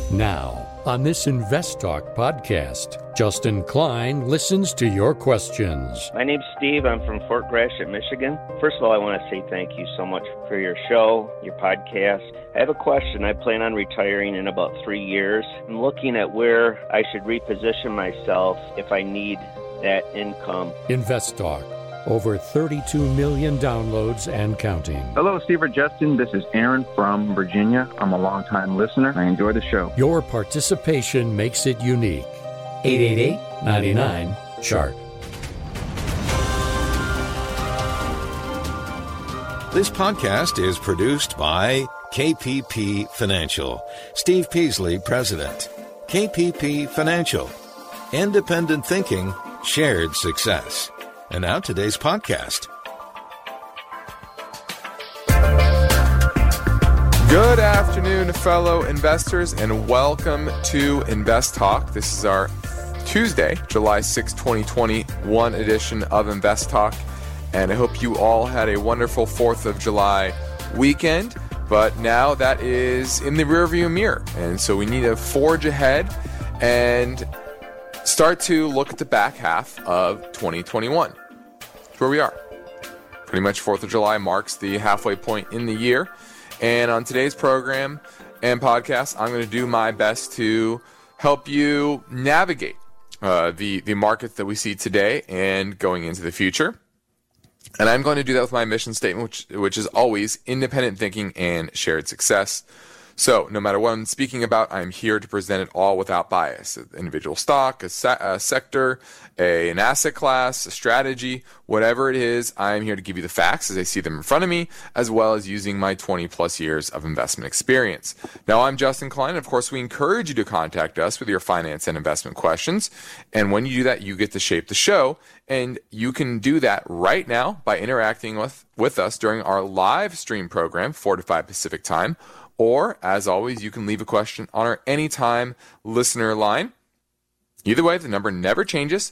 Now, on this Invest Talk podcast, Justin Klein listens to your questions. My name's Steve. I'm from Fort Gratiot, Michigan. First of all, I want to say thank you so much for your show, your podcast. I have a question. I plan on retiring in about 3 years. I'm looking at where I should reposition myself if I need that income. Invest Talk. Over 32 million downloads and counting. Hello, Steve or Justin. This is Aaron from Virginia. I'm a longtime listener. I enjoy the show. Your participation makes it unique. 888-99-CHART. This podcast is produced by KPP Financial. Steve Peasley, President. KPP Financial. Independent thinking, shared success. And now today's podcast. Good afternoon, fellow investors, and welcome to Invest Talk. This is our Tuesday, July 6, 2021 edition of Invest Talk. And I hope you all had a wonderful 4th of July weekend. But now that is in the rearview mirror. And so we need to forge ahead and start to look at the back half of 2021. That's where we are. Pretty much 4th of July marks the halfway point in the year. And on today's program and podcast, I'm going to do my best to help you navigate the market that we see today and going into the future. And I'm going to do that with my mission statement, which is always independent thinking and shared success. So no matter what I'm speaking about, I'm here to present it all without bias. An individual stock, a sector, an asset class, a strategy, whatever it is, I'm here to give you the facts as I see them in front of me, as well as using my 20 plus years of investment experience. Now, I'm Justin Klein, and of course, we encourage you to contact us with your finance and investment questions. And when you do that, you get to shape the show. And you can do that right now by interacting with us during our live stream program, 4 to 5 Pacific time. Or, as always, you can leave a question on our anytime listener line. Either way, the number never changes,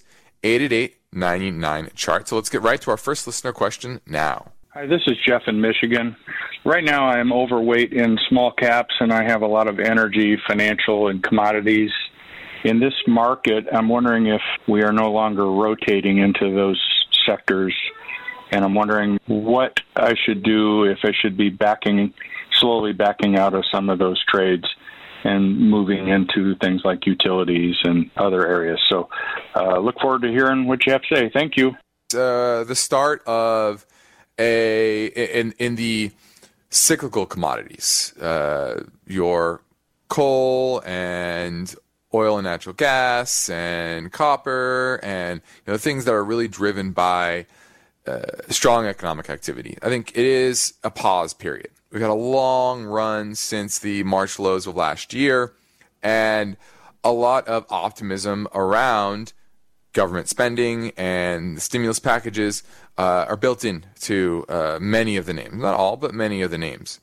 888-99-CHART. So let's get right to our first listener question now. Hi, this is Jeff in Michigan. Right now I am overweight in small caps, and I have a lot of energy, financial, and commodities. In this market, I'm wondering if we are no longer rotating into those sectors, and I'm wondering what I should do, if I should be slowly backing out of some of those trades and moving into things like utilities and other areas. So look forward to hearing what you have to say. Thank you. The start of in the cyclical commodities, your coal and oil and natural gas and copper and things that are really driven by strong economic activity. I think it is a pause period. We've had a long run since the March lows of last year, and a lot of optimism around government spending and the stimulus packages are built into many of the names. Not all, but many of the names.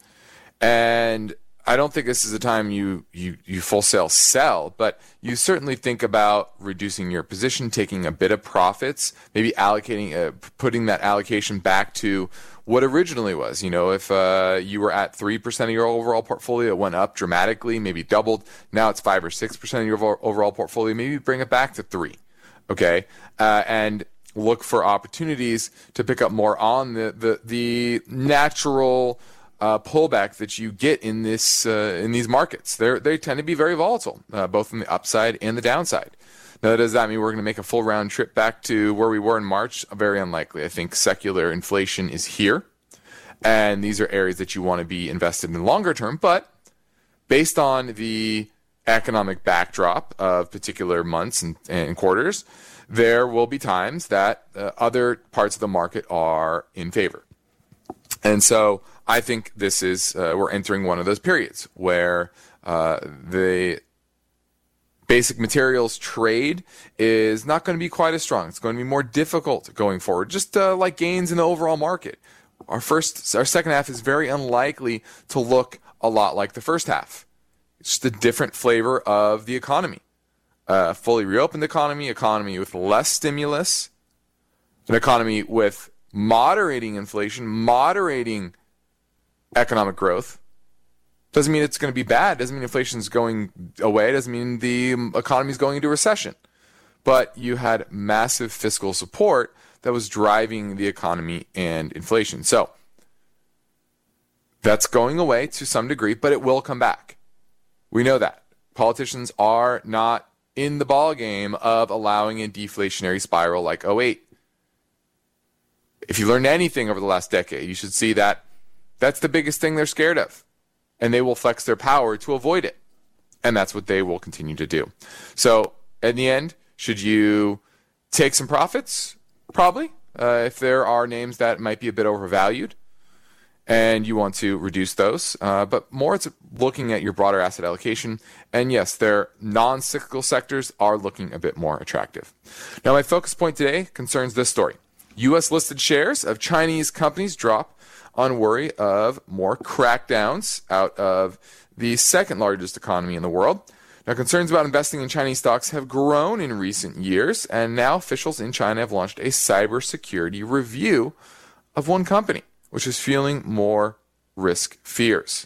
And I don't think this is a time you full-sale sell, but you certainly think about reducing your position, taking a bit of profits, maybe allocating, putting that allocation back to what originally was. If you were at 3% of your overall portfolio, it went up dramatically, maybe doubled. Now it's 5 or 6% of your overall portfolio. Maybe bring it back to 3, okay? And look for opportunities to pick up more on the natural pullback that you get in these markets. They tend to be very volatile, both on the upside and the downside. Now, does that mean we're going to make a full round trip back to where we were in March? Very unlikely. I think secular inflation is here, and these are areas that you want to be invested in longer term. But based on the economic backdrop of particular months and quarters, there will be times that other parts of the market are in favor. And so I think this is we're entering one of those periods where the basic materials trade is not going to be quite as strong. It's going to be more difficult going forward, just like gains in the overall market. Our second half is very unlikely to look a lot like the first half. It's just a different flavor of the economy. Fully reopened economy with less stimulus, an economy with moderating inflation, moderating economic growth, Doesn't mean it's going to be bad. Doesn't mean inflation's going away. Doesn't mean the economy's going into recession. But you had massive fiscal support that was driving the economy and inflation. So that's going away to some degree, but it will come back. We know that. Politicians are not in the ballgame of allowing a deflationary spiral like 2008. If you learned anything over the last decade, you should see that that's the biggest thing they're scared of. And they will flex their power to avoid it. And that's what they will continue to do. So, in the end, should you take some profits? Probably. If there are names that might be a bit overvalued and you want to reduce those. But more it's looking at your broader asset allocation. And yes, their non-cyclical sectors are looking a bit more attractive. Now, my focus point today concerns this story. U.S. listed shares of Chinese companies drop on worry of more crackdowns out of the second largest economy in the world. Now, concerns about investing in Chinese stocks have grown in recent years, and now officials in China have launched a cybersecurity review of one company, which is fueling more risk fears.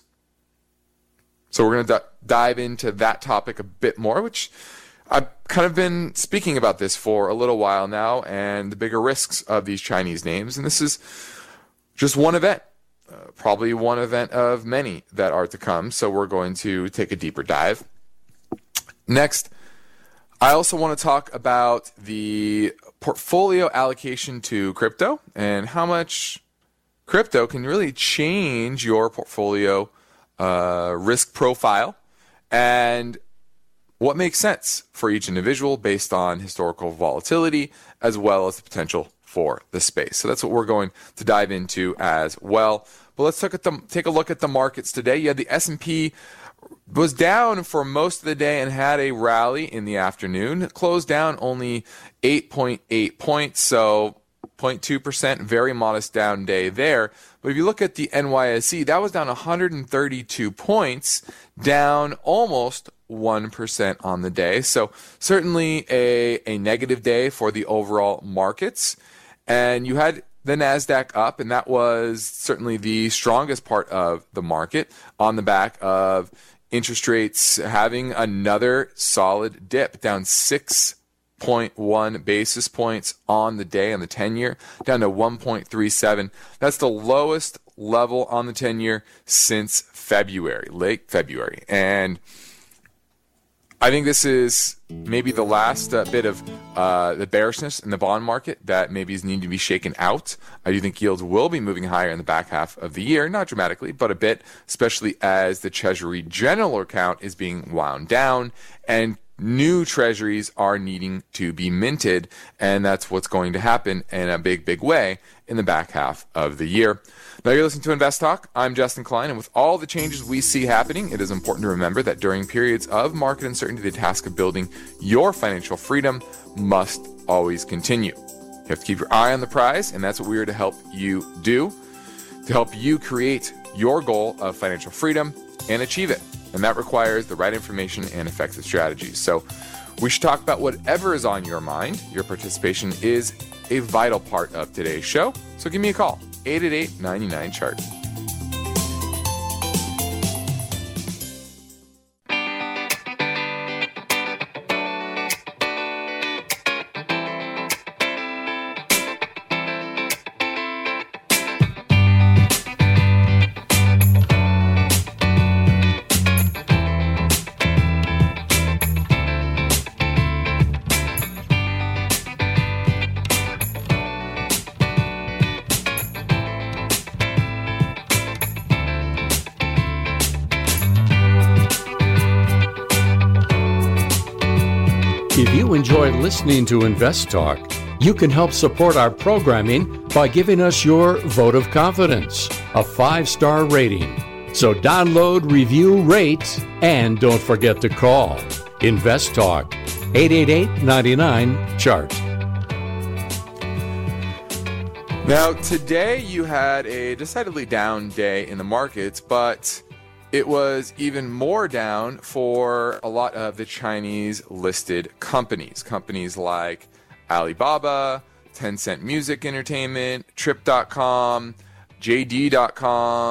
So we're going to dive into that topic a bit more, which I've kind of been speaking about this for a little while now, and the bigger risks of these Chinese names. And this is just one event, probably one event of many that are to come. So we're going to take a deeper dive. Next, I also want to talk about the portfolio allocation to crypto and how much crypto can really change your portfolio risk profile and what makes sense for each individual based on historical volatility as well as the potential for the space. So that's what we're going to dive into as well. But let's take a look at the markets today. You had the S&P was down for most of the day and had a rally in the afternoon. It closed down only 8.8 points, so 0.2%, very modest down day there. But if you look at the NYSE, that was down 132 points, down almost 1% on the day. So certainly a negative day for the overall markets. And you had the NASDAQ up, and that was certainly the strongest part of the market on the back of interest rates having another solid dip, down 6.1 basis points on the day on the 10-year, down to 1.37. That's the lowest level on the 10-year since February, late February. And I think this is maybe the last bit of the bearishness in the bond market that maybe is needing to be shaken out. I do think yields will be moving higher in the back half of the year, not dramatically, but a bit, especially as the Treasury general account is being wound down and new treasuries are needing to be minted, and that's what's going to happen in a big, big way in the back half of the year. Now you're listening to Invest Talk. I'm Justin Klein, and with all the changes we see happening, it is important to remember that during periods of market uncertainty, the task of building your financial freedom must always continue. You have to keep your eye on the prize, and that's what we are to help you do, to help you create your goal of financial freedom and achieve it. And that requires the right information and effective strategies. So we should talk about whatever is on your mind. Your participation is a vital part of today's show. So give me a call, 888-99-CHART. If you enjoy listening to Invest Talk, you can help support our programming by giving us your vote of confidence, a 5-star rating. So download, review, rate, and don't forget to call. Invest Talk, 888-99-CHART. Now, today you had a decidedly down day in the markets, but it was even more down for a lot of the Chinese listed companies. Companies like Alibaba, Tencent Music Entertainment, Trip.com, JD.com,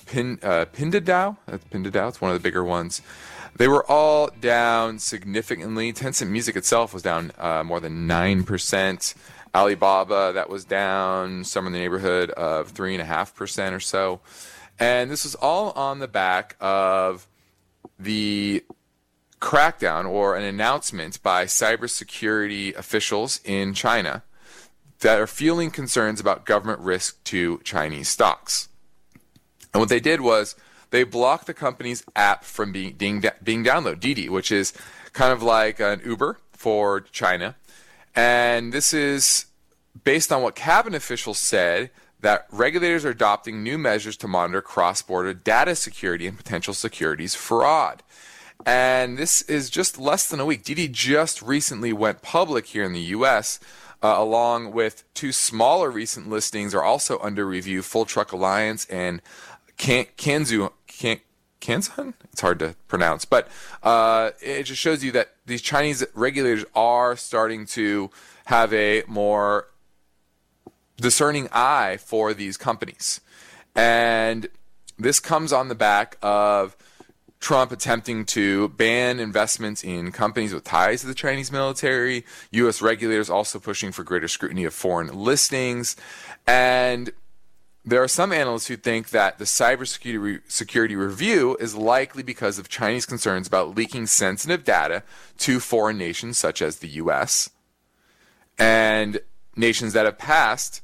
Pinduoduo. Pinduoduo. It's one of the bigger ones. They were all down significantly. Tencent Music itself was down more than 9%. Alibaba, that was down somewhere in the neighborhood of 3.5% or so. And this was all on the back of the crackdown or an announcement by cybersecurity officials in China that are feeling concerns about government risk to Chinese stocks. And what they did was they blocked the company's app from being downloaded, Didi, which is kind of like an Uber for China. And this is based on what cabinet officials said, that regulators are adopting new measures to monitor cross-border data security and potential securities fraud. And this is just less than a week. Didi just recently went public here in the U.S., along with two smaller recent listings are also under review, Full Truck Alliance and Kanzhun? It's hard to pronounce. But it just shows you that these Chinese regulators are starting to have a more discerning eye for these companies. And this comes on the back of Trump attempting to ban investments in companies with ties to the Chinese military, U.S. regulators also pushing for greater scrutiny of foreign listings. And there are some analysts who think that the cybersecurity review is likely because of Chinese concerns about leaking sensitive data to foreign nations such as the U.S. and nations that have passed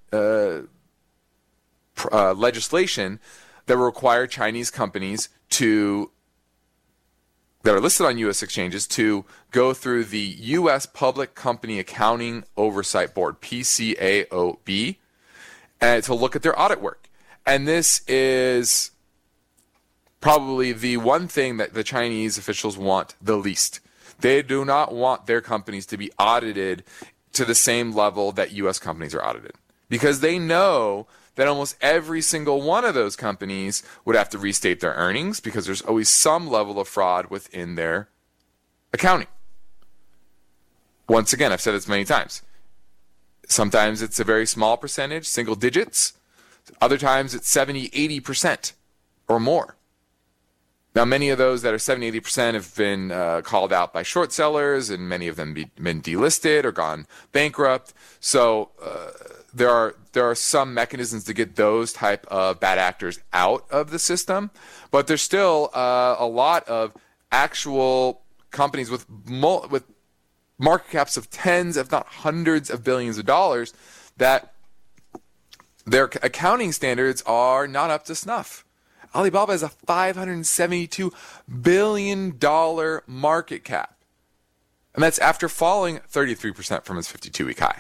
legislation that will require Chinese companies that are listed on U.S. exchanges to go through the U.S. Public Company Accounting Oversight Board, PCAOB, and to look at their audit work. And this is probably the one thing that the Chinese officials want the least. They do not want their companies to be audited to the same level that U.S. companies are audited, because they know that almost every single one of those companies would have to restate their earnings because there's always some level of fraud within their accounting. Once again, I've said this many times. Sometimes it's a very small percentage, single digits. Other times it's 70, 80% or more. Now, many of those that are 70, 80% have been called out by short sellers, and many of them been delisted or gone bankrupt. So there are some mechanisms to get those type of bad actors out of the system, but there's still a lot of actual companies with market caps of tens, if not hundreds of billions of dollars, that their accounting standards are not up to snuff. Alibaba has a $572 billion market cap, and that's after falling 33% from its 52-week high.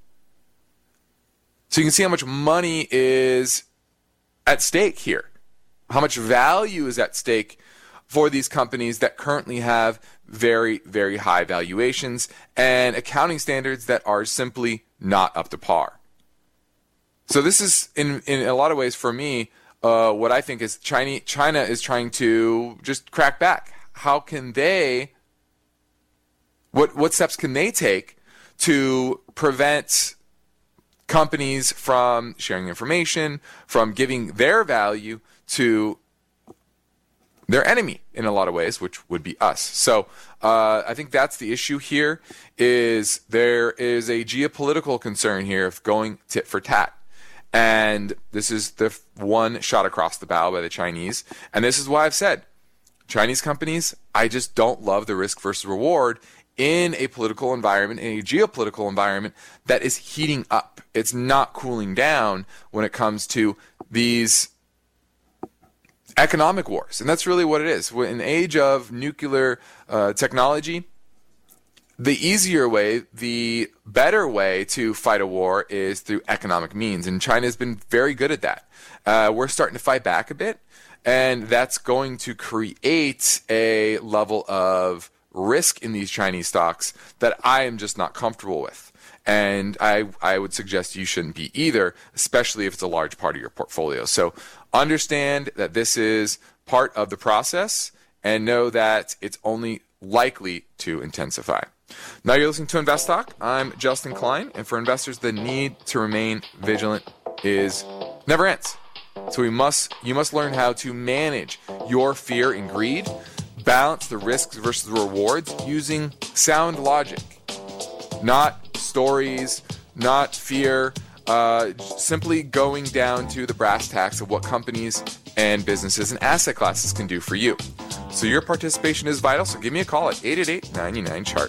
So you can see how much money is at stake here, how much value is at stake for these companies that currently have very, very high valuations and accounting standards that are simply not up to par. So this is, in a lot of ways, for me, what I think is China is trying to just crack back. How can they, what steps can they take to prevent companies from sharing information, from giving their value to their enemy in a lot of ways, which would be us. So I think that's the issue here, is there is a geopolitical concern here of going tit for tat. And this is the one shot across the bow by the Chinese. And this is why I've said, Chinese companies, I just don't love the risk versus reward in a political environment, in a geopolitical environment that is heating up. It's not cooling down when it comes to these economic wars. And that's really what it is. In the age of nuclear technology, the easier way, the better way to fight a war is through economic means. And China has been very good at that. We're starting to fight back a bit, and that's going to create a level of risk in these Chinese stocks that I am just not comfortable with. And I would suggest you shouldn't be either, especially if it's a large part of your portfolio. So understand that this is part of the process and know that it's only likely to intensify. Now you're listening to Invest Talk. I'm Justin Klein, and for investors, the need to remain vigilant never ends. So you must learn how to manage your fear and greed, balance the risks versus the rewards using sound logic, not stories, not fear, simply going down to the brass tacks of what companies and businesses and asset classes can do for you. So your participation is vital, so give me a call at 888-99-CHART.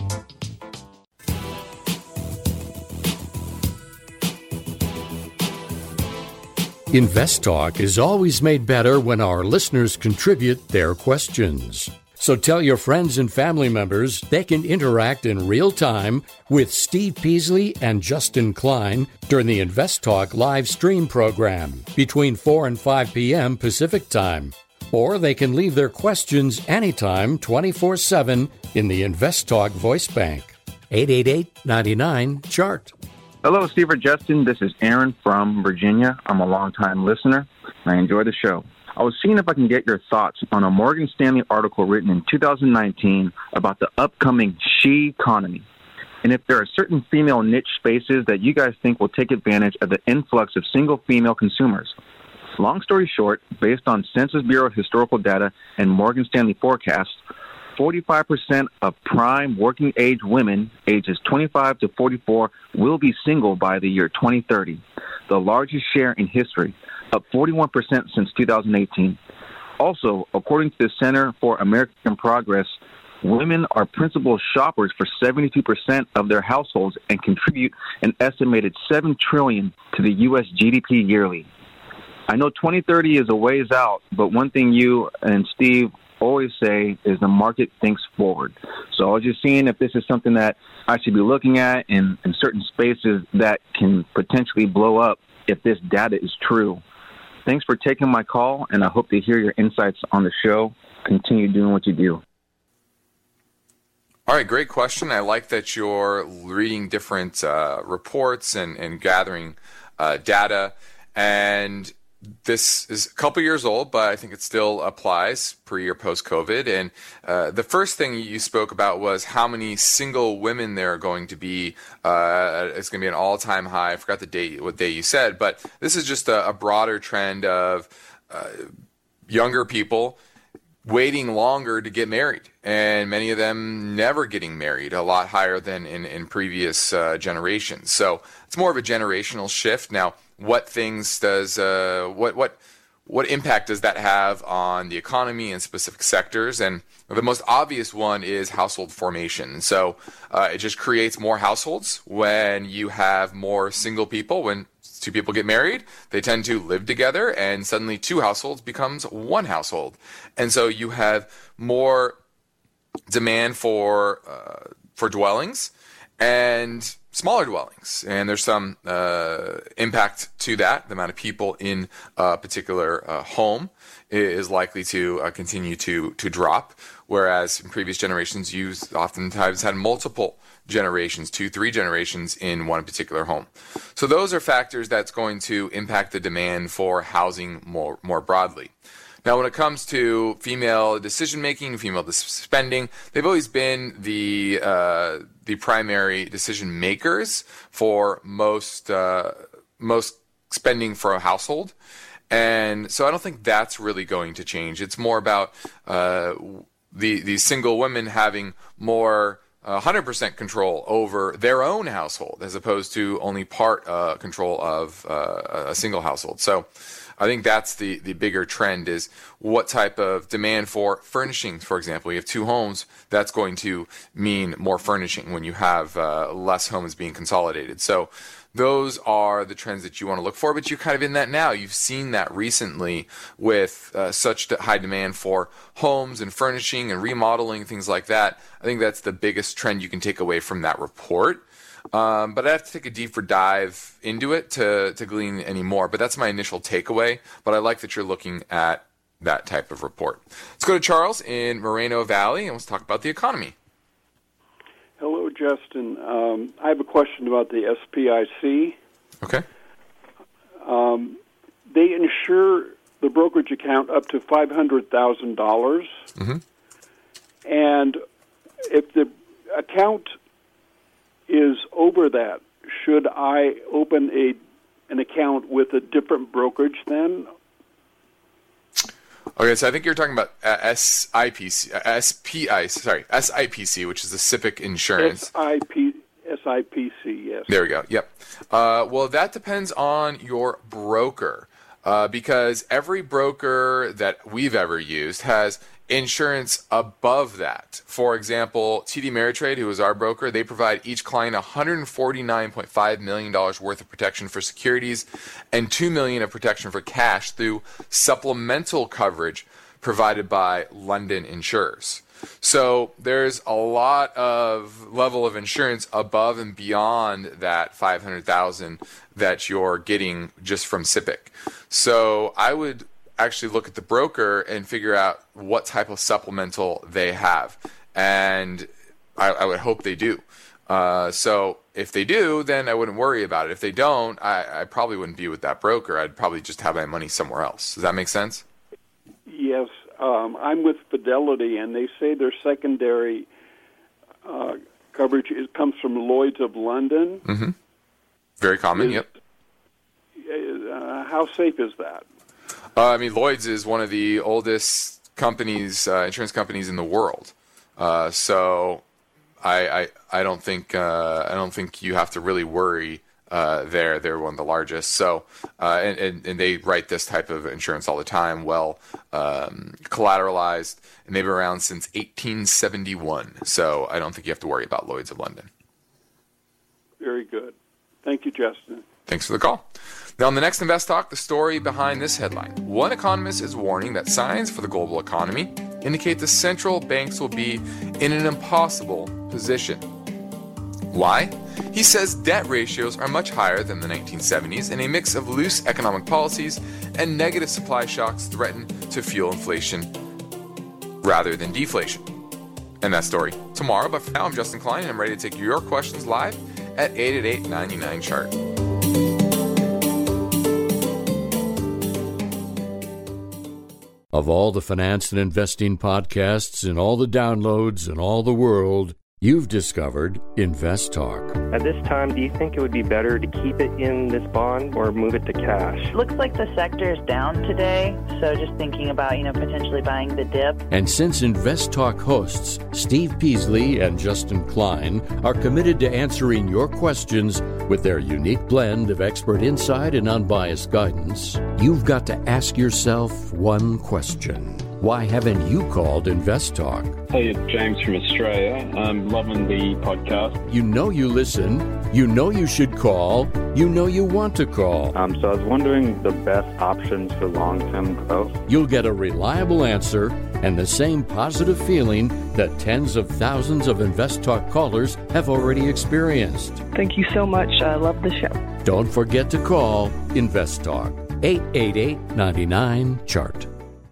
Invest Talk is always made better when our listeners contribute their questions. So tell your friends and family members they can interact in real time with Steve Peasley and Justin Klein during the Invest Talk live stream program between 4 and 5 p.m. Pacific Time. Or they can leave their questions anytime, 24/7, in the Invest Talk voice bank. 888-99-CHART. Hello, Steve or Justin. This is Aaron from Virginia. I'm a longtime listener, and I enjoy the show. I was seeing if I can get your thoughts on a Morgan Stanley article written in 2019 about the upcoming she economy, and if there are certain female niche spaces that you guys think will take advantage of the influx of single female consumers. Long story short, based on Census Bureau historical data and Morgan Stanley forecasts, 45% of prime working-age women ages 25 to 44 will be single by the year 2030, the largest share in history, up 41% since 2018. Also, according to the Center for American Progress, women are principal shoppers for 72% of their households and contribute an estimated $7 trillion to the U.S. GDP yearly. I know 2030 is a ways out, but one thing you and Steve always say is the market thinks forward. So I was just seeing if this is something that I should be looking at in certain spaces that can potentially blow up if this data is true. Thanks for taking my call, and I hope to hear your insights on the show. Continue doing what you do. All right, great question. I like that you're reading different reports and gathering data. And this is a couple years old, but I think it still applies pre or post-COVID. And the first thing you spoke about was how many single women there are going to be. It's going to be an all-time high. I forgot the date, what day you said, but this is just a broader trend of younger people waiting longer to get married, and many of them never getting married, a lot higher than in previous generations. So it's more of a generational shift. Now, what things does what impact does that have on the economy and specific sectors? And the most obvious one is household formation. So it just creates more households when you have more single people. When two people get married, they tend to live together, and suddenly two households becomes one household. And so you have more demand for dwellings and smaller dwellings, and there's some impact to that. The amount of people in a particular home is likely to continue to drop, whereas in previous generations you oftentimes had multiple generations, 2-3 generations in one particular home. So those are factors that's going to impact the demand for housing more broadly. Now, when it comes to female decision-making, female spending, they've always been the primary decision makers for most spending for a household. And so I don't think that's really going to change. It's more about the single women having more 100% control over their own household as opposed to only part control of a single household. So I think that's the bigger trend, is what type of demand for furnishings. For example, you have two homes, that's going to mean more furnishing when you have less homes being consolidated. So those are the trends that you want to look for, but you're kind of in that now. You've seen that recently with such high demand for homes and furnishing and remodeling, things like that. I think that's the biggest trend you can take away from that report. But I have to take a deeper dive into it to glean any more. But that's my initial takeaway. But I like that you're looking at that type of report. Let's go to Charles in Moreno Valley, and let's talk about the economy. Hello, Justin. I have a question about the SPIC. Okay. They insure the brokerage account up to $500,000. Mm-hmm. And if the account is over that, should I open a an account with a different brokerage then? Okay, so I think you're talking about SIPC, which is the SIPC Insurance. SIPC, yes. There we go. Yep. Well, that depends on your broker, because every broker that we've ever used has insurance above that. For example, TD Ameritrade, who is our broker, they provide each client $149.5 million worth of protection for securities and $2 million of protection for cash through supplemental coverage provided by London insurers. So there's a lot of level of insurance above and beyond that $500,000 that you're getting just from SIPC. So I would actually look at the broker and figure out what type of supplemental they have. And I would hope they do. So if they do, then I wouldn't worry about it. If they don't, I probably wouldn't be with that broker. I'd probably just have my money somewhere else. Does that make sense? Yes. I'm with Fidelity, and they say their secondary coverage comes from Lloyd's of London. Mm-hmm. Very common, yep. How safe is that? Lloyd's is one of the oldest companies, insurance companies in the world. So I don't think you have to really worry there. They're one of the largest. So and they write this type of insurance all the time, well collateralized, and they've been around since 1871. So I don't think you have to worry about Lloyd's of London. Very good. Thank you, Justin. Thanks for the call. Now, on the next Invest Talk, the story behind this headline. One economist is warning that signs for the global economy indicate the central banks will be in an impossible position. Why? He says debt ratios are much higher than the 1970s, and a mix of loose economic policies and negative supply shocks threaten to fuel inflation rather than deflation. And that story tomorrow, but for now, I'm Justin Klein, and I'm ready to take your questions live at 888-99-CHART. Of all the finance and investing podcasts and all the downloads in all the world, you've discovered Invest Talk. At this time, do you think it would be better to keep it in this bond or move it to cash? Looks like the sector is down today, so just thinking about, potentially buying the dip. And since Invest Talk hosts Steve Peasley and Justin Klein are committed to answering your questions with their unique blend of expert insight and unbiased guidance, you've got to ask yourself one question. Why haven't you called Invest Talk? Hey, it's James from Australia. I'm loving the podcast. You know you listen. You know you should call. You know you want to call. So I was wondering the best options for long-term growth. You'll get a reliable answer and the same positive feeling that tens of thousands of Invest Talk callers have already experienced. Thank you so much. I love the show. Don't forget to call Invest Talk. 888-99-CHART.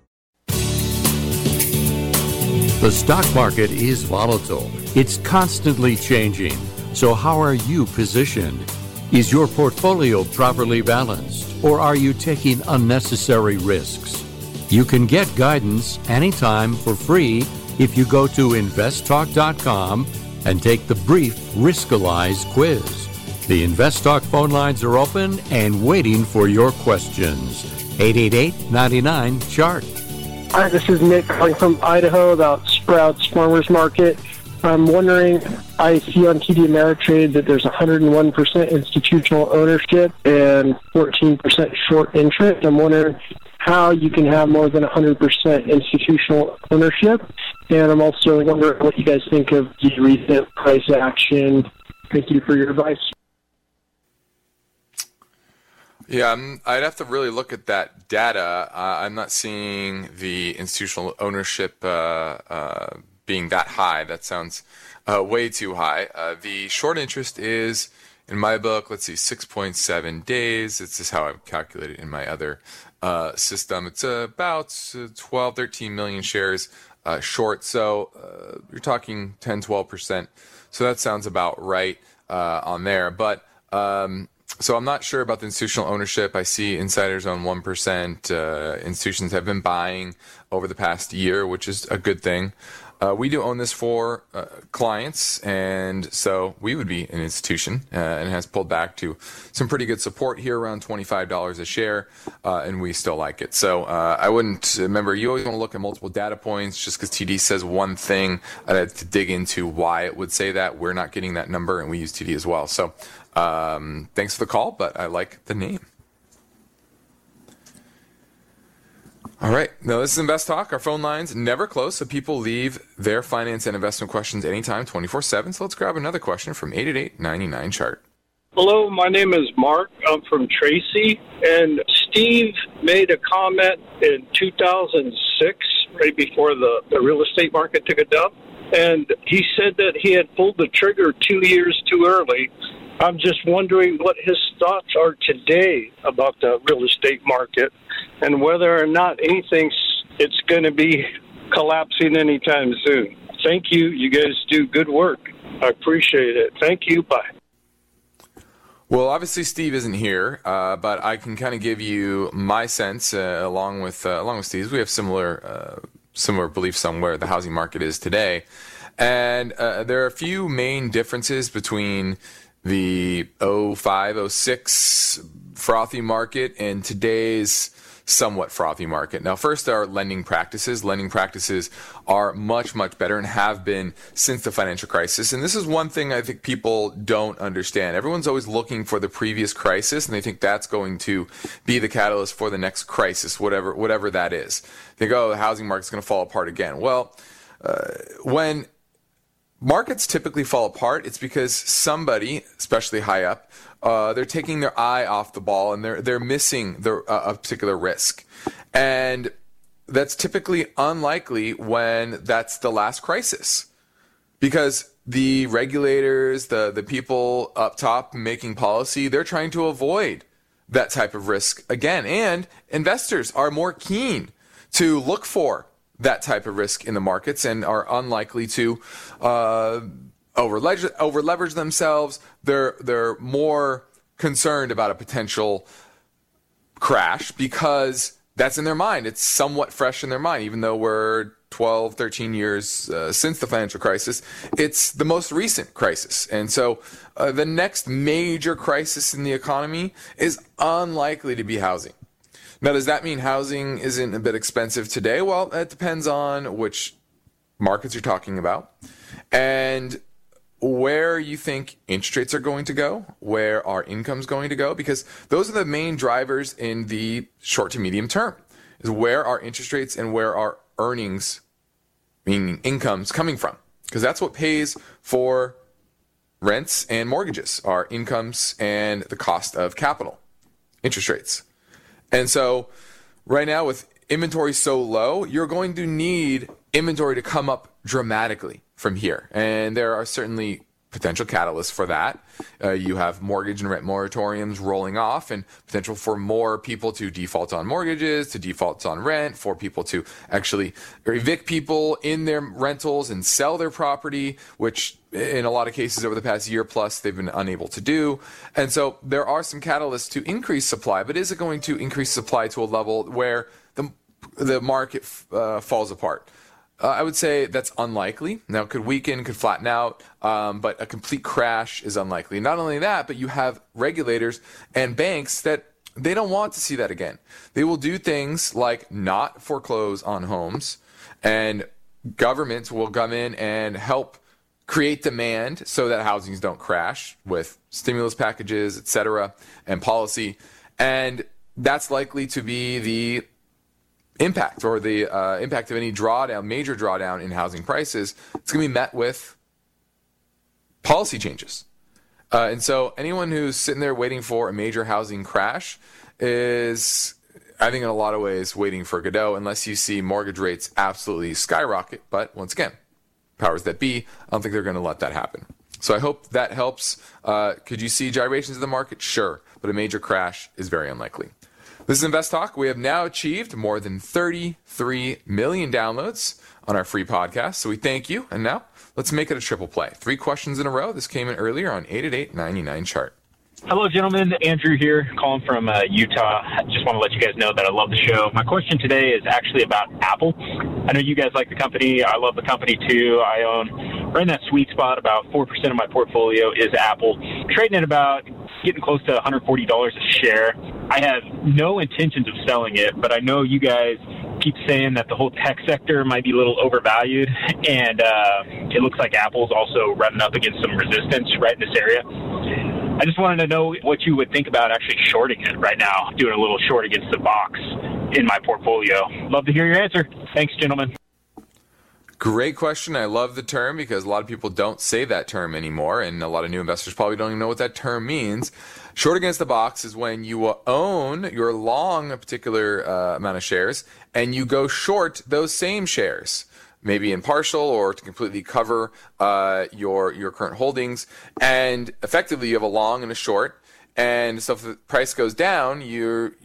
The stock market is volatile. It's constantly changing. So how are you positioned? Is your portfolio properly balanced, or are you taking unnecessary risks? You can get guidance anytime for free if you go to investtalk.com and take the brief Riskalyze quiz. The InvestTalk phone lines are open and waiting for your questions. 888-99-CHART. Hi, this is Nick calling from Idaho about Sprouts Farmers Market. I'm wondering, I see on TD Ameritrade that there's 101% institutional ownership and 14% short interest. I'm wondering how you can have more than 100% institutional ownership. And I'm also wondering what you guys think of the recent price action. Thank you for your advice. Yeah, I'd have to really look at that data. I'm not seeing the institutional ownership being that high. That sounds way too high. The short interest is, in my book, 6.7 days. It's just how I calculate it in my other system. It's about 12, 13 million shares short. So you're talking 10, 12%. So that sounds about right on there. But so I'm not sure about the institutional ownership. I see insiders on 1%. Institutions have been buying over the past year, which is a good thing. We do own this for clients, and so we would be an institution, and it has pulled back to some pretty good support here around $25 a share, and we still like it. So I wouldn't, remember, you always want to look at multiple data points. Just because TD says one thing, to dig into why it would say that. We're not getting that number, and we use TD as well. So thanks for the call, but I like the name. All right. Now, this is Invest Talk. Our phone lines never close, so people leave their finance and investment questions anytime, 24/7. So let's grab another question from 888-99-CHART. Hello, my name is Mark. I'm from Tracy. And Steve made a comment in 2006, right before the real estate market took a dump. And he said that he had pulled the trigger 2 years too early. I'm just wondering what his thoughts are today about the real estate market and whether or not it's going to be collapsing anytime soon. Thank you. You guys do good work. I appreciate it. Thank you. Bye. Well, obviously Steve isn't here, but I can kind of give you my sense along with Steve's. We have similar beliefs on where the housing market is today, and there are a few main differences between the 05-06 frothy market and today's somewhat frothy market. Now, first are lending practices. Lending practices are much, much better and have been since the financial crisis. And this is one thing I think people don't understand. Everyone's always looking for the previous crisis, and they think that's going to be the catalyst for the next crisis, whatever that is. They go, the housing market's going to fall apart again. Well, when markets typically fall apart, it's because somebody, especially high up, they're taking their eye off the ball and they're missing a particular risk. And that's typically unlikely when that's the last crisis, because the regulators, the people up top making policy, they're trying to avoid that type of risk again. And investors are more keen to look for that type of risk in the markets and are unlikely to over-leverage themselves. They're more concerned about a potential crash because that's in their mind. It's somewhat fresh in their mind, even though we're 12, 13 years since the financial crisis. It's the most recent crisis. And so the next major crisis in the economy is unlikely to be housing. Now, does that mean housing isn't a bit expensive today? Well, it depends on which markets you're talking about and where you think interest rates are going to go, where our income's going to go, because those are the main drivers in the short to medium term, is where our interest rates and where our earnings, meaning income's coming from, because that's what pays for rents and mortgages, our incomes and the cost of capital, interest rates. And so right now with inventory so low, you're going to need inventory to come up dramatically from here. And there are certainly potential catalysts for that. You have mortgage and rent moratoriums rolling off and potential for more people to default on mortgages, to default on rent, for people to actually evict people in their rentals and sell their property, which in a lot of cases over the past year plus they've been unable to do. And so there are some catalysts to increase supply, but is it going to increase supply to a level where the market falls apart? I would say that's unlikely. Now, it could weaken, could flatten out, but a complete crash is unlikely. Not only that, but you have regulators and banks that they don't want to see that again. They will do things like not foreclose on homes, and governments will come in and help create demand so that housings don't crash with stimulus packages, et cetera, and policy. And that's likely to be the impact, or the impact of any major drawdown in housing prices. It's going to be met with policy changes. And so anyone who's sitting there waiting for a major housing crash is, I think in a lot of ways, waiting for Godot, unless you see mortgage rates absolutely skyrocket. But once again, powers that be, I don't think they're going to let that happen. So I hope that helps. Could you see gyrations of the market? Sure. But a major crash is very unlikely. This is Invest Talk. We have now achieved more than 33 million downloads on our free podcast, so we thank you. And now, let's make it a triple play. 3 questions in a row. This came in earlier on 888-99-CHART. Hello, gentlemen. Andrew here, calling from Utah. I just want to let you guys know that I love the show. My question today is actually about Apple. I know you guys like the company. I love the company, too. I own, right in that sweet spot, about 4% of my portfolio is Apple. Trading at about getting close to $140 a share. I have no intentions of selling it, but I know you guys keep saying that the whole tech sector might be a little overvalued, and it looks like Apple's also running up against some resistance right in this area. I just wanted to know what you would think about actually shorting it right now, doing a little short against the box in my portfolio. Love to hear your answer. Thanks, gentlemen. Great question. I love the term because a lot of people don't say that term anymore, and a lot of new investors probably don't even know what that term means. Short against the box is when you own, you're long a particular amount of shares, and you go short those same shares, maybe in partial or to completely cover your current holdings. And effectively, you have a long and a short. And so if the price goes down, you're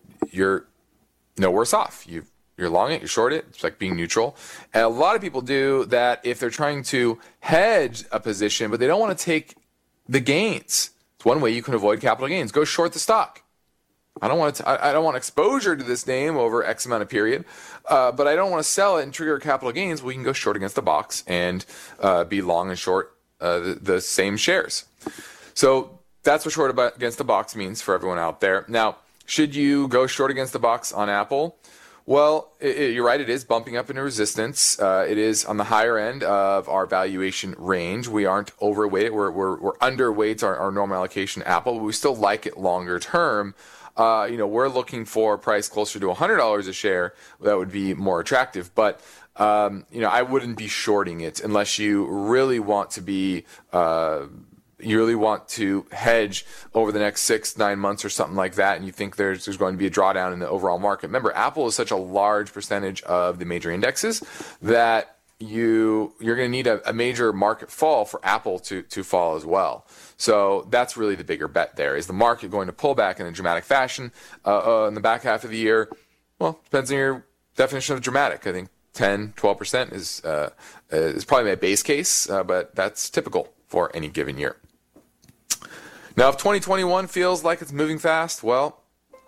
no worse off. You're long it, you short it. It's like being neutral. And a lot of people do that if they're trying to hedge a position, but they don't want to take the gains. It's one way you can avoid capital gains. Go short the stock. I don't want exposure to this name over X amount of period, but I don't want to sell it and trigger capital gains. We can go short against the box and be long and short the same shares. So that's what short against the box means for everyone out there. Now, should you go short against the box on Apple? Well, you're right. It is bumping up into resistance. It is on the higher end of our valuation range. We aren't overweight. We're underweight our normal allocation to Apple, but we still like it longer term. We're looking for a price closer to $100 a share. That would be more attractive. But, I wouldn't be shorting it unless you really want to be, you really want to hedge over the next 6-9 months or something like that, and you think there's going to be a drawdown in the overall market. Remember, Apple is such a large percentage of the major indexes that you're going to need a major market fall for Apple to fall as well. So that's really the bigger bet there. Is the market going to pull back in a dramatic fashion in the back half of the year? Well, depends on your definition of dramatic. I think 10-12% is probably my base case, but that's typical for any given year. Now, if 2021 feels like it's moving fast, well,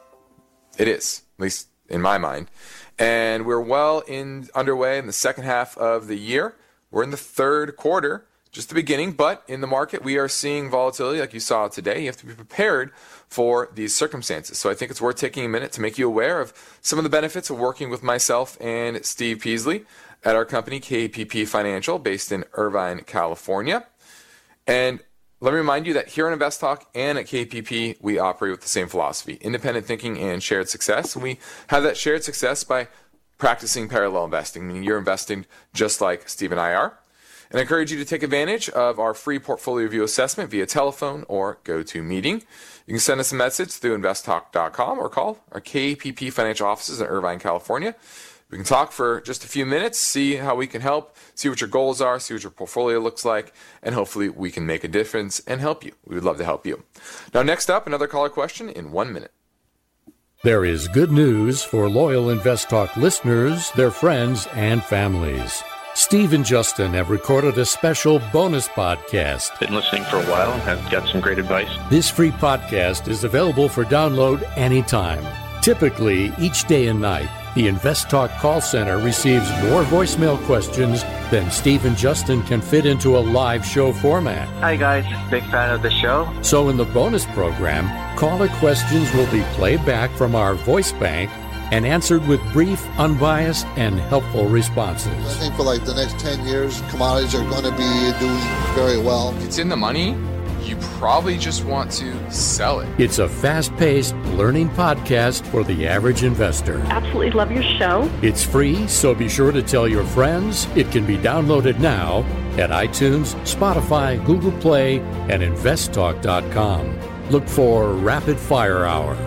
it is, at least in my mind. And we're underway in the second half of the year. We're in the third quarter, just the beginning, but in the market we are seeing volatility like you saw today. You have to be prepared for these circumstances. So I think it's worth taking a minute to make you aware of some of the benefits of working with myself and Steve Peasley at our company, KPP Financial, based in Irvine, California. And let me remind you that here on Invest Talk and at KPP, we operate with the same philosophy, independent thinking and shared success. And we have that shared success by practicing parallel investing, meaning you're investing just like Steve and I are. And I encourage you to take advantage of our free portfolio review assessment via telephone or GoToMeeting. You can send us a message through investtalk.com or call our KPP Financial offices in Irvine, California. We can talk for just a few minutes, see how we can help, see what your goals are, see what your portfolio looks like, and hopefully we can make a difference and help you. We would love to help you. Now, next up, another caller question in 1 minute. There is good news for loyal Invest Talk listeners, their friends, and families. Steve and Justin have recorded a special bonus podcast. Been listening for a while and have got some great advice. This free podcast is available for download anytime. Typically, each day and night, the Invest Talk call center receives more voicemail questions than Steve and Justin can fit into a live show format. Hi guys, big fan of the show. So in the bonus program, caller questions will be played back from our voice bank and answered with brief, unbiased, and helpful responses. I think for like the next 10 years, commodities are going to be doing very well. It's in the money. You probably just want to sell it. It's a fast-paced learning podcast for the average investor. Absolutely love your show. It's free, so be sure to tell your friends. It can be downloaded now at iTunes, Spotify, Google Play, and investtalk.com. Look for Rapid Fire Hour.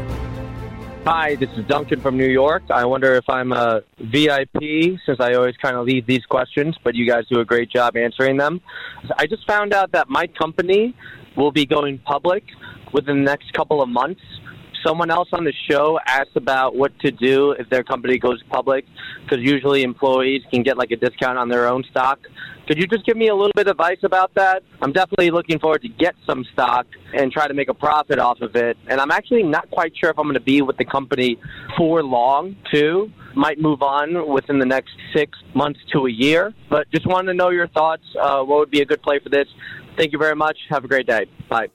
Hi, this is Duncan from New York. I wonder if I'm a VIP, since I always kind of lead these questions, but you guys do a great job answering them. I just found out that my company will be going public within the next couple of months. someone else on the show asked about what to do if their company goes public, because usually employees can get like a discount on their own stock. Could you just give me a little bit of advice about that? I'm definitely looking forward to get some stock and try to make a profit off of it. And I'm actually not quite sure if I'm going to be with the company for long, too. Might move on within the next 6 months to a year. But just wanted to know your thoughts. What would be a good play for this? Thank you very much. Have a great day. Bye.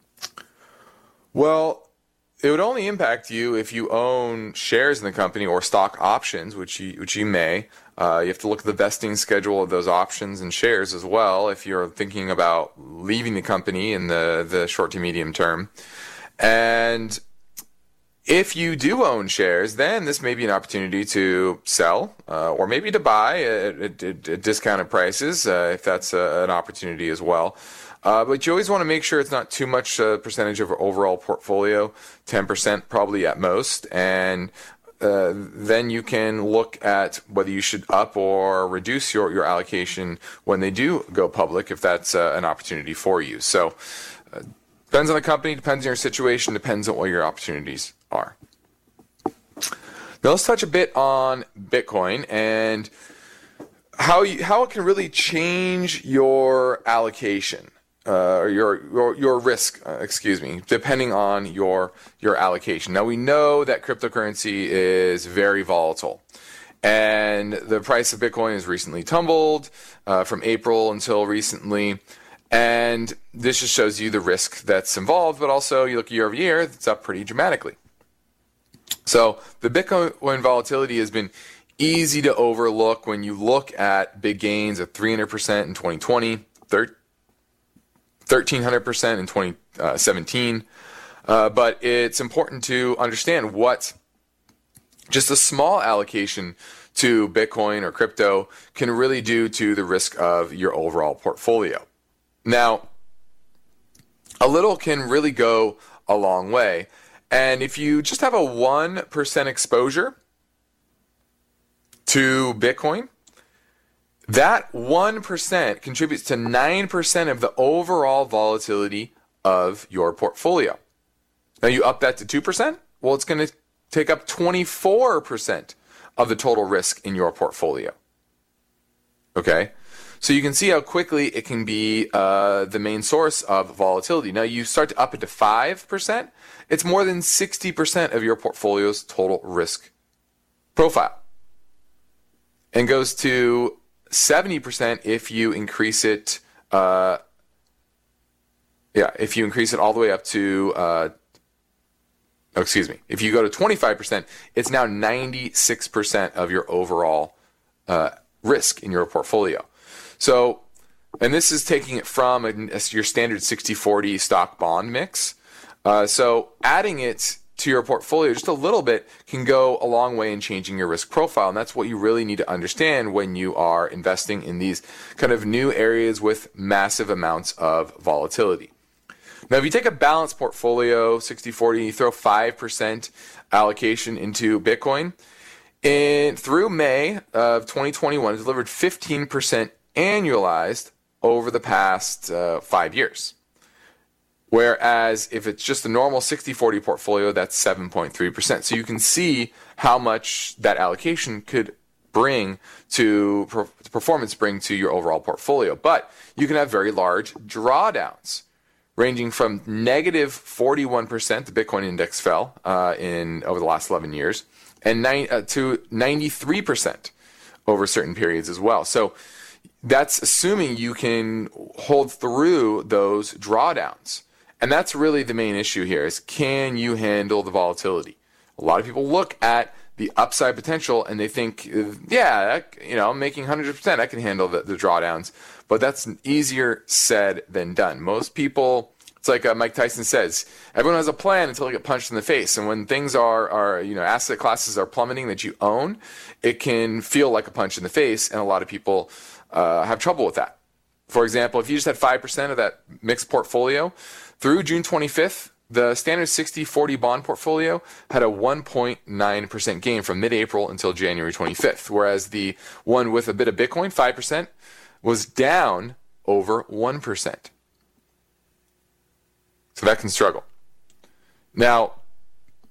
Well, it would only impact you if you own shares in the company or stock options, which you may. You have to look at the vesting schedule of those options and shares as well if you're thinking about leaving the company in the short to medium term. And if you do own shares, then this may be an opportunity to sell or maybe to buy at discounted prices if that's an opportunity as well. But you always want to make sure it's not too much percentage of your overall portfolio, 10% probably at most, and then you can look at whether you should up or reduce your allocation when they do go public, if that's an opportunity for you. So depends on the company, depends on your situation, depends on what your opportunities are. Now let's touch a bit on Bitcoin and how it can really change your allocation. Or your risk, depending on your allocation. Now we know that cryptocurrency is very volatile, and the price of Bitcoin has recently tumbled from April until recently, and this just shows you the risk that's involved. But also, you look year over year, it's up pretty dramatically. So the Bitcoin volatility has been easy to overlook when you look at big gains of 300% in 2020, 1,300% in 2017, but it's important to understand what just a small allocation to Bitcoin or crypto can really do to the risk of your overall portfolio. Now, a little can really go a long way, and if you just have a 1% exposure to Bitcoin, that 1% contributes to 9% of the overall volatility of your portfolio. Now you up that to 2%, well, it's going to take up 24% of the total risk in your portfolio. Okay? So you can see how quickly it can be the main source of volatility. Now you start to up it to 5%, it's more than 60% of your portfolio's total risk profile. And goes to 70% if you increase it. If you increase it all the way up to. If you go to 25%, it's now 96% of your overall risk in your portfolio. So, and this is taking it from your standard 60-40 stock bond mix. So adding it to your portfolio just a little bit can go a long way in changing your risk profile, and that's what you really need to understand when you are investing in these kind of new areas with massive amounts of volatility. Now, if you take a balanced portfolio, 60-40, you throw 5% allocation into Bitcoin, through May of 2021, it delivered 15% annualized over the past 5 years. Whereas if it's just a normal 60-40 portfolio, that's 7.3%. So you can see how much that allocation could bring to performance bring to your overall portfolio. But you can have very large drawdowns, ranging from negative 41%, the Bitcoin index fell over the last 11 years, and to 93% over certain periods as well. So that's assuming you can hold through those drawdowns. And that's really the main issue here is, can you handle the volatility? A lot of people look at the upside potential and they think, I'm making 100%, I can handle the drawdowns. But that's easier said than done. Most people, it's like Mike Tyson says, everyone has a plan until they get punched in the face. And when things are asset classes are plummeting that you own, it can feel like a punch in the face. And a lot of people have trouble with that. For example, if you just had 5% of that mixed portfolio, through June 25th, the standard 60-40 bond portfolio had a 1.9% gain from mid-April until January 25th, whereas the one with a bit of Bitcoin, 5%, was down over 1%. So that can struggle. Now,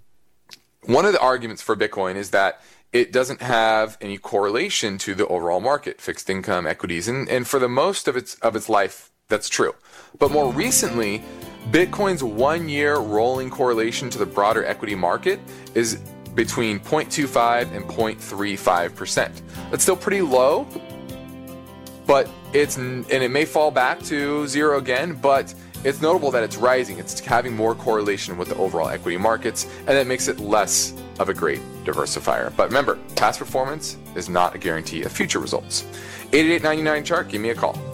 one of the arguments for Bitcoin is that it doesn't have any correlation to the overall market, fixed income, equities, and for the most of its life, that's true. But more recently, Bitcoin's 1-year rolling correlation to the broader equity market is between 0.25 and 0.35%. That's still pretty low, but it may fall back to zero again, but it's notable that it's rising. It's having more correlation with the overall equity markets, and that makes it less of a great diversifier. But remember, past performance is not a guarantee of future results. 8899 chart, give me a call.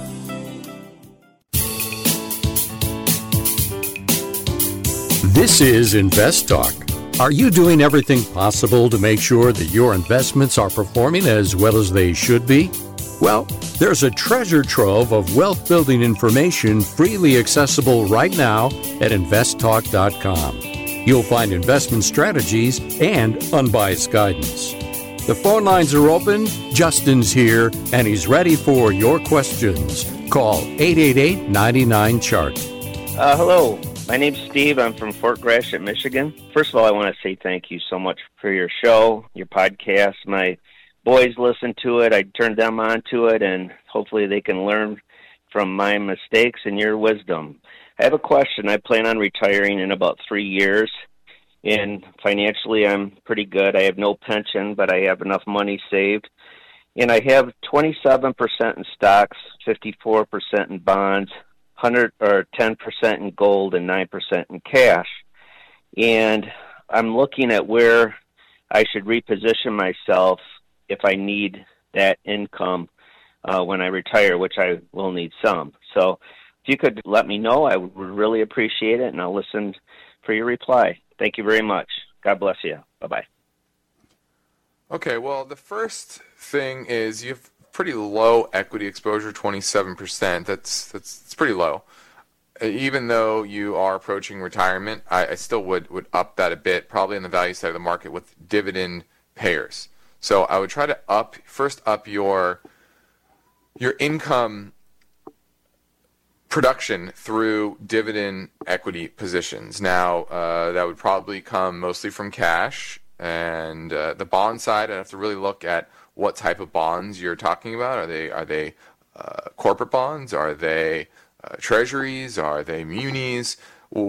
This is Invest Talk. Are you doing everything possible to make sure that your investments are performing as well as they should be? Well, there's a treasure trove of wealth-building information freely accessible right now at investtalk.com. You'll find investment strategies and unbiased guidance. The phone lines are open. Justin's here, and he's ready for your questions. Call 888-99-CHART. Hello. My name's Steve. I'm from Fort Gratiot, Michigan. First of all, I want to say thank you so much for your show, your podcast. My boys listen to it. I turned them on to it, and hopefully they can learn from my mistakes and your wisdom. I have a question. I plan on retiring in about 3 years, and financially I'm pretty good. I have no pension, but I have enough money saved. And I have 27% in stocks, 54% in bonds, 10% in gold, and 9% in cash. And I'm looking at where I should reposition myself if I need that income when I retire, which I will need some. So if you could let me know, I would really appreciate it, and I'll listen for your reply. Thank you very much. God bless you. Bye-bye. Okay, well, the first thing is you have pretty low equity exposure, 27%. That's pretty low. Even though you are approaching retirement, I still would up that a bit, probably on the value side of the market with dividend payers. So I would try to up your income production through dividend equity positions. Now, that would probably come mostly from cash, and the bond side, I'd have to really look at what type of bonds you're talking about. Are they corporate bonds? Are they treasuries? Are they munis?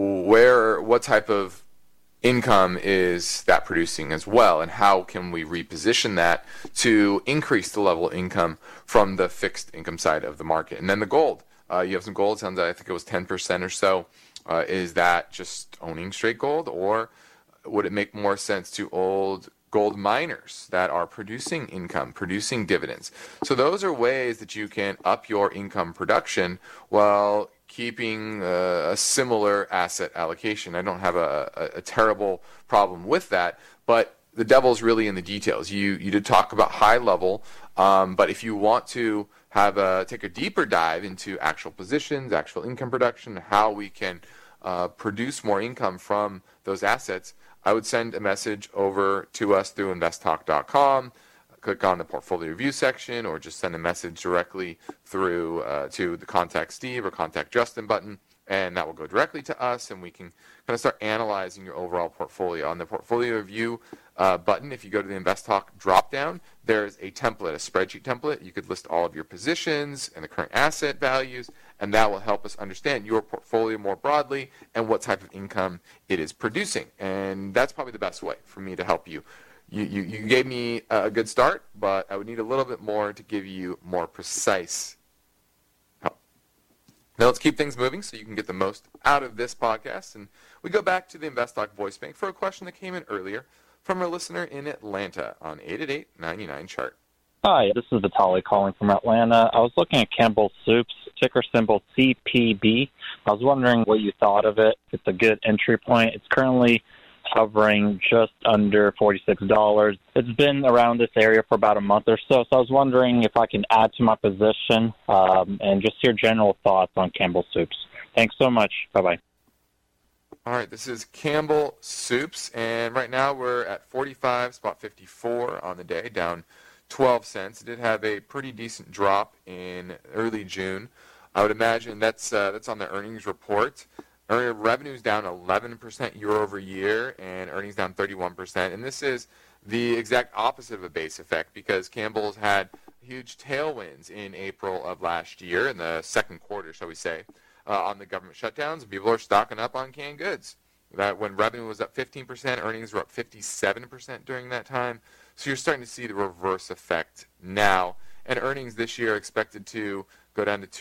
What type of income is that producing as well, and how can we reposition that to increase the level of income from the fixed income side of the market? And then the gold. You have some gold. Sounds like I think it was 10% or so. Is that just owning straight gold, or would it make more sense to old gold miners that are producing income, producing dividends? So those are ways that you can up your income production while keeping a similar asset allocation. I don't have a terrible problem with that, but the devil's really in the details. You did talk about high level, but if you want to take a deeper dive into actual positions, actual income production, how we can produce more income from those assets, I would send a message over to us through investtalk.com. Click on the portfolio review section, or just send a message directly through to the Contact Steve or Contact Justin button, and that will go directly to us, and we can kind of start analyzing your overall portfolio. On the portfolio review button, if you go to the Invest Talk drop-down, there's a template, a spreadsheet template. You could list all of your positions and the current asset values, and that will help us understand your portfolio more broadly and what type of income it is producing. And that's probably the best way for me to help you. You gave me a good start, but I would need a little bit more to give you more precise help. Now let's keep things moving so you can get the most out of this podcast. And we go back to the InvestTalk voice bank for a question that came in earlier from a listener in Atlanta on 888-99-CHART. Hi, this is Vitaly calling from Atlanta. I was looking at Campbell Soups, ticker symbol CPB. I was wondering what you thought of it. It's a good entry point. It's currently hovering just under $46. It's been around this area for about a month or so, so I was wondering if I can add to my position and just your general thoughts on Campbell Soups. Thanks so much. Bye-bye. All right, this is Campbell Soups, and right now we're at 45.54 on the day, down 12 cents. It did have a pretty decent drop in early June. I would imagine that's on the earnings report. Revenue's down 11% year over year, and earnings down 31%. And this is the exact opposite of a base effect, because Campbell's had huge tailwinds in April of last year, in the second quarter, shall we say, on the government shutdowns, and people are stocking up on canned goods. That when revenue was up 15%, earnings were up 57% during that time. So you're starting to see the reverse effect now. And earnings this year are expected to go down to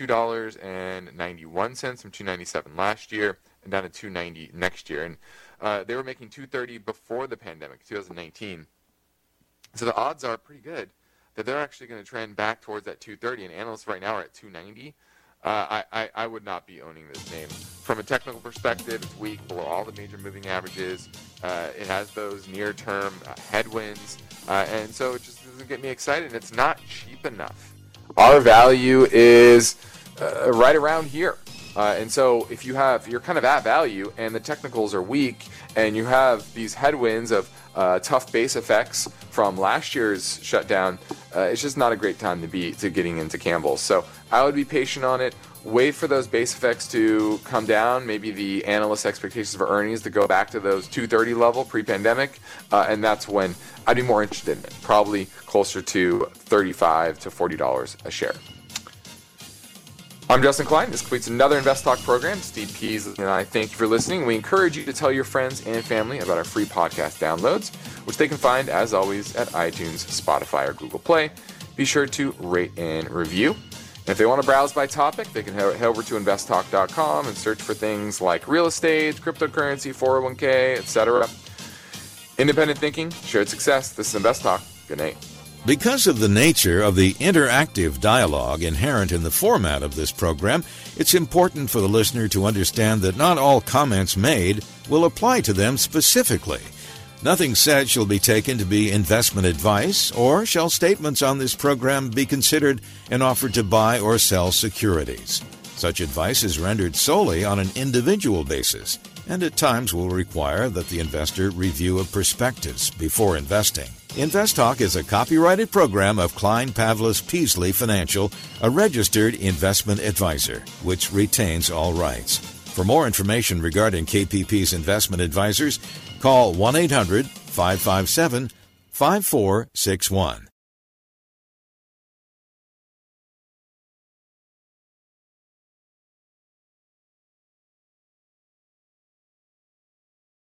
$2.91 from $2.97 last year, and down to $2.90 next year. And they were making $2.30 before the pandemic, 2019. So the odds are pretty good that they're actually going to trend back towards that $2.30. And analysts right now are at $2.90. I would not be owning this name. From a technical perspective, it's weak, below all the major moving averages. It has those near-term headwinds, and so it just doesn't get me excited. It's not cheap enough. Our value is right around here, and so if you're kind of at value and the technicals are weak, and you have these headwinds of tough base effects from last year's shutdown, it's just not a great time to be getting into Campbell's. So I would be patient on it. Wait for those base effects to come down, maybe the analyst expectations for earnings to go back to those 230 level pre-pandemic, and that's when I'd be more interested in it, probably closer to $35 to $40 a share. I'm Justin Klein. This completes another Invest Talk program. Steve Peasley and I thank you for listening. We encourage you to tell your friends and family about our free podcast downloads, which they can find, as always, at iTunes, Spotify, or Google Play. Be sure to rate and review. And if they want to browse by topic, they can head over to investtalk.com and search for things like real estate, cryptocurrency, 401k, etc. Independent thinking, shared success. This is Invest Talk. Good night. Because of the nature of the interactive dialogue inherent in the format of this program, it's important for the listener to understand that not all comments made will apply to them specifically. Nothing said shall be taken to be investment advice, or shall statements on this program be considered an offer to buy or sell securities. Such advice is rendered solely on an individual basis, and at times will require that the investor review a prospectus before investing. Invest Talk is a copyrighted program of Klein Pavlis Peasley Financial, a registered investment advisor, which retains all rights. For more information regarding KPP's investment advisors, call 1-800-557-5461.